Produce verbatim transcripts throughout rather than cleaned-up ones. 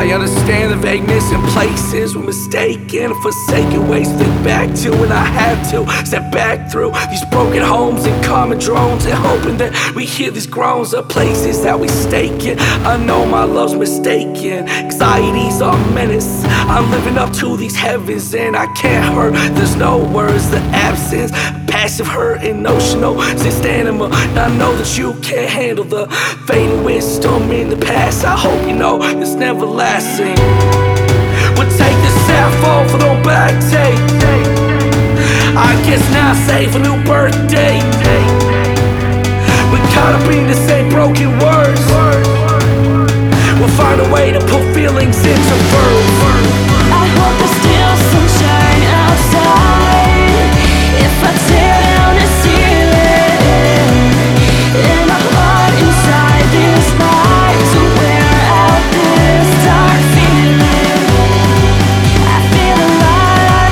I understand the vagueness in places we're mistaken, forsaken ways to think back to, and I have to step back through these broken homes and common drones, and hoping that we hear these groans of places that we stake in. I know my love's mistaken, anxiety's a menace. I'm living up to these heavens and I can't hurt. There's no words, the absence, passive hurt, emotional since anima. I know that you can't handle the fading wisdom in the past. I hope you know it's never lasting. We'll take the sapphire for no back tape. I guess now save a new birthday. We're caught up in the same broken words. We'll find a way to put feelings into words. I hope there's still sunshine outside. If I tear down the ceiling, and my heart inside this night to wear out this dark feeling, I feel alive.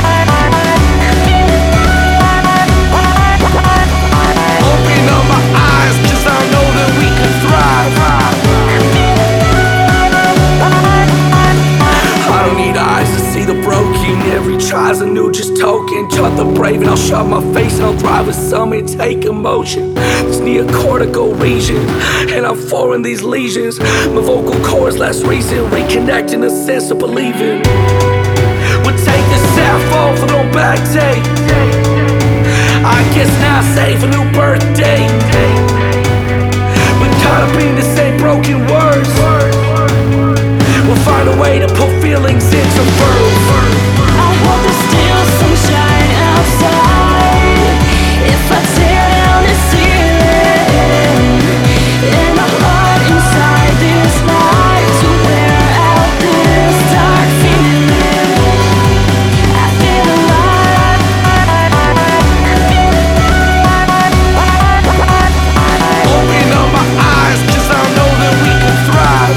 Open up my eyes, cause I know that we can thrive. I don't need eyes to see the broken. Every try's a new just token. Taught the brave and I'll shut my face and I'll thrive with some intake emotion. This neocortical region, and I'm foreign these lesions. My vocal cords last reason, reconnecting a sense of believing. We'll take the sapphire for no back tape. I guess now save a new birthday. We're caught up in the same broken words. We'll find a way to put feelings into words. I hope there's still sunshine outside. If I tear down the ceiling, and my heart inside this night to wear out this dark feeling, I feel alive. Open up my eyes, cause I know that we can thrive.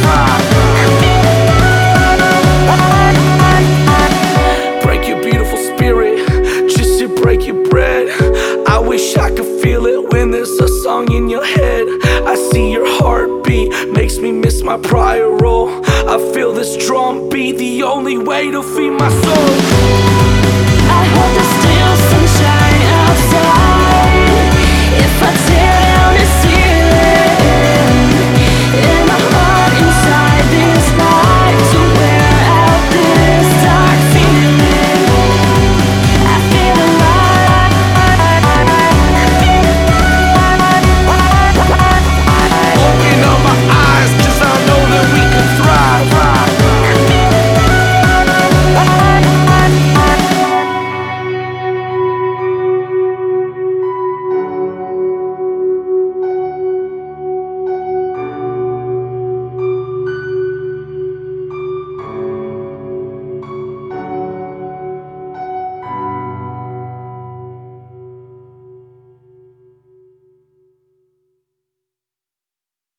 Break your beautiful spirit, just to break your bread. I wish I could feel it when there's a song in your head. I see your heartbeat, makes me miss my prior role. I feel this drum beat, the only way to feed my soul. I hope there's still sunshine outside.